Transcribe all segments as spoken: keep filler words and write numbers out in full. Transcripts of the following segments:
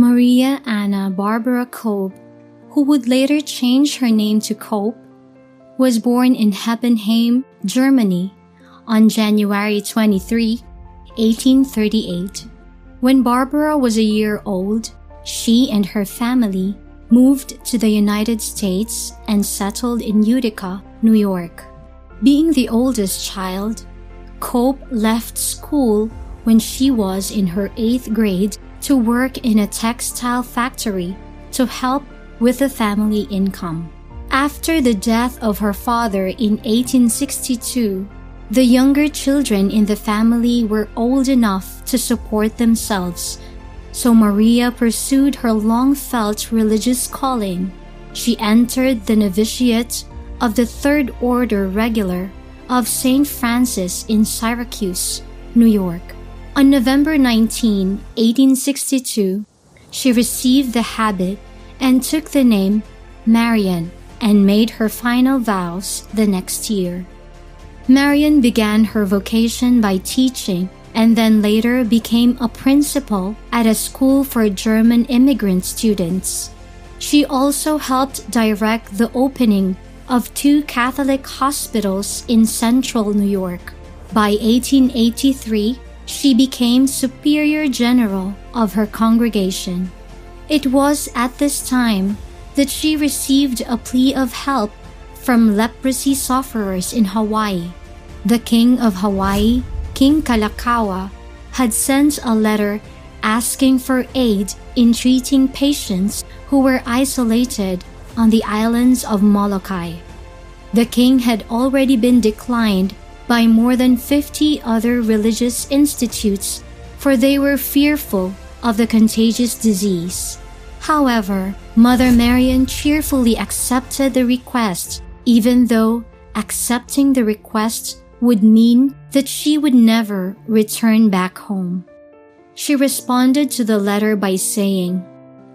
Maria Anna Barbara Cope, who would later change her name to Cope, was born in Heppenheim, Germany, on January twenty-third, eighteen thirty-eight. When Barbara was a year old, she and her family moved to the United States and settled in Utica, New York. Being the oldest child, Cope left school when she was in her eighth grade to work in a textile factory to help with the family income. After the death of her father in eighteen sixty-two, the younger children in the family were old enough to support themselves, so Maria pursued her long-felt religious calling. She entered the novitiate of the Third Order Regular of Saint Francis in Syracuse, New York. On November nineteenth, eighteen sixty-two, she received the habit and took the name Marian and made her final vows the next year. Marian began her vocation by teaching and then later became a principal at a school for German immigrant students. She also helped direct the opening of two Catholic hospitals in central New York. By eighteen eighty-three, she became Superior General of her congregation. It was at this time that she received a plea of help from leprosy sufferers in Hawaii. The King of Hawaii, King Kalakaua, had sent a letter asking for aid in treating patients who were isolated on the islands of Molokai. The king had already been declined by more than fifty other religious institutes, for they were fearful of the contagious disease. However, Mother Marian cheerfully accepted the request, even though accepting the request would mean that she would never return back home. She responded to the letter by saying,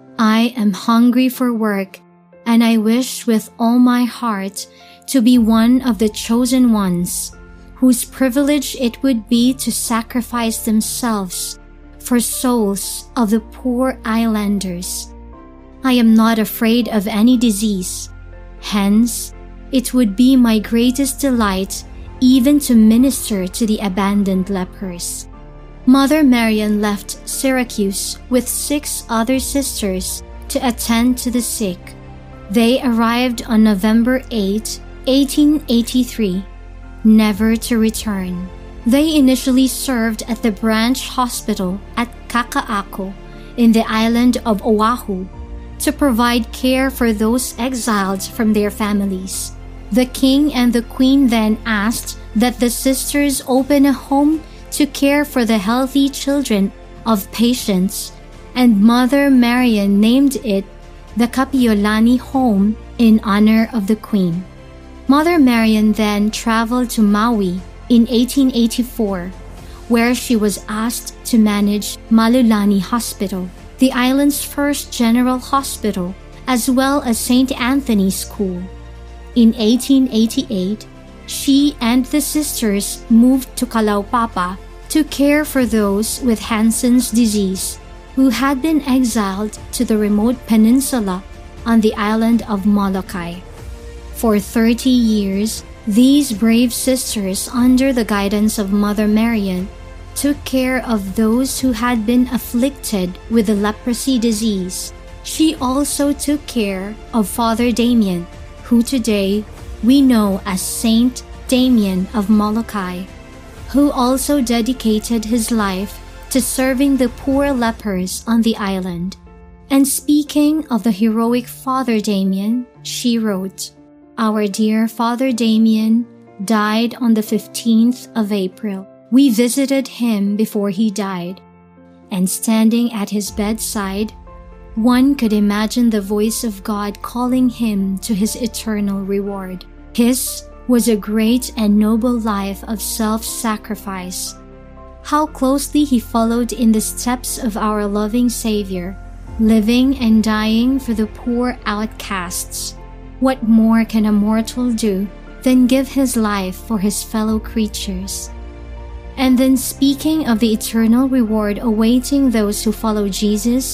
"I am hungry for work, and I wish with all my heart to be one of the chosen ones, whose privilege it would be to sacrifice themselves for souls of the poor islanders. I am not afraid of any disease. Hence, it would be my greatest delight even to minister to the abandoned lepers." Mother Marian left Syracuse with six other sisters to attend to the sick. They arrived on November eighth, eighteen eighty-three, never to return. They initially served at the branch hospital at Kaka'ako in the island of Oahu to provide care for those exiled from their families. The king and the queen then asked that the sisters open a home to care for the healthy children of patients, and Mother Marian named it the Kapiolani Home in honor of the queen. Mother Marian then traveled to Maui in eighteen eighty-four, where she was asked to manage Malulani Hospital, the island's first general hospital, as well as Saint Anthony's School. In eighteen eighty-eight, she and the sisters moved to Kalaupapa to care for those with Hansen's disease who had been exiled to the remote peninsula on the island of Molokai. For thirty years, these brave sisters, under the guidance of Mother Marian, took care of those who had been afflicted with the leprosy disease. She also took care of Father Damien, who today we know as Saint Damien of Molokai, who also dedicated his life to serving the poor lepers on the island. And speaking of the heroic Father Damien, she wrote, "Our dear Father Damien died on the fifteenth of April. We visited him before he died, and standing at his bedside, one could imagine the voice of God calling him to his eternal reward. His was a great and noble life of self-sacrifice. How closely he followed in the steps of our loving Savior, living and dying for the poor outcasts. What more can a mortal do than give his life for his fellow creatures?" And then, speaking of the eternal reward awaiting those who follow Jesus,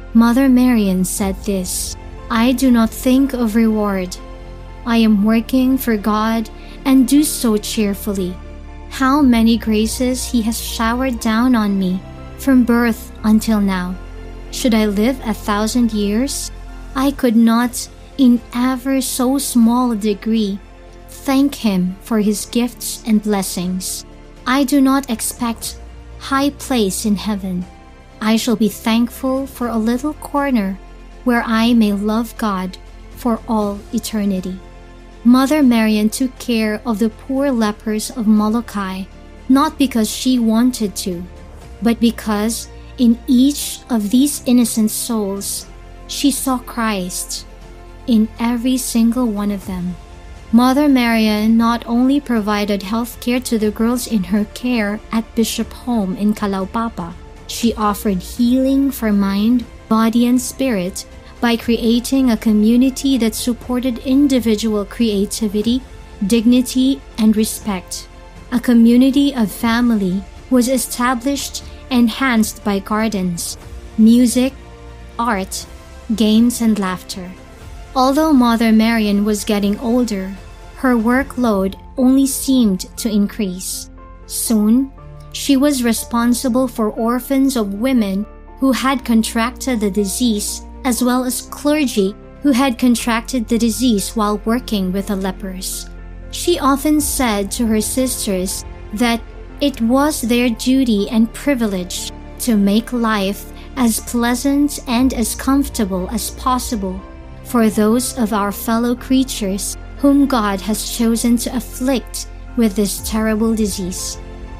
Mother Marian said this, "I do not think of reward. I am working for God and do so cheerfully. How many graces He has showered down on me from birth until now. Should I live a thousand years, I could not, in ever so small a degree, thank Him for His gifts and blessings. I do not expect high place in heaven. I shall be thankful for a little corner where I may love God for all eternity." Mother Marian took care of the poor lepers of Molokai, not because she wanted to, but because in each of these innocent souls, she saw Christ in every single one of them. Mother Marian not only provided health care to the girls in her care at Bishop Home in Kalaupapa, she offered healing for mind, body, and spirit by creating a community that supported individual creativity, dignity, and respect. A community of family was established, enhanced by gardens, music, art, games, and laughter. Although Mother Marian was getting older, her workload only seemed to increase. Soon, she was responsible for orphans of women who had contracted the disease, as well as clergy who had contracted the disease while working with the lepers. She often said to her sisters that it was their duty and privilege to make life as pleasant and as comfortable as possible for those of our fellow creatures whom God has chosen to afflict with this terrible disease.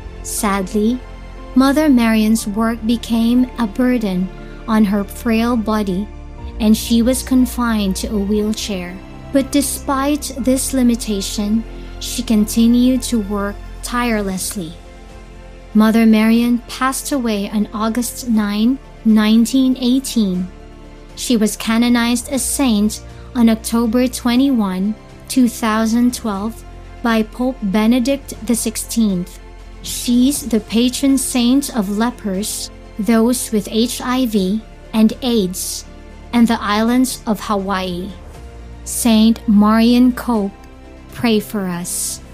Sadly, Mother Marian's work became a burden on her frail body, and she was confined to a wheelchair. But despite this limitation, she continued to work tirelessly. Mother Marian passed away on August ninth, nineteen eighteen. She was canonized a saint on October twenty-first, two thousand twelve by Pope Benedict the sixteenth. She's the patron saint of lepers, those with H I V and AIDS, and the islands of Hawaii. Saint Marian Cope, pray for us.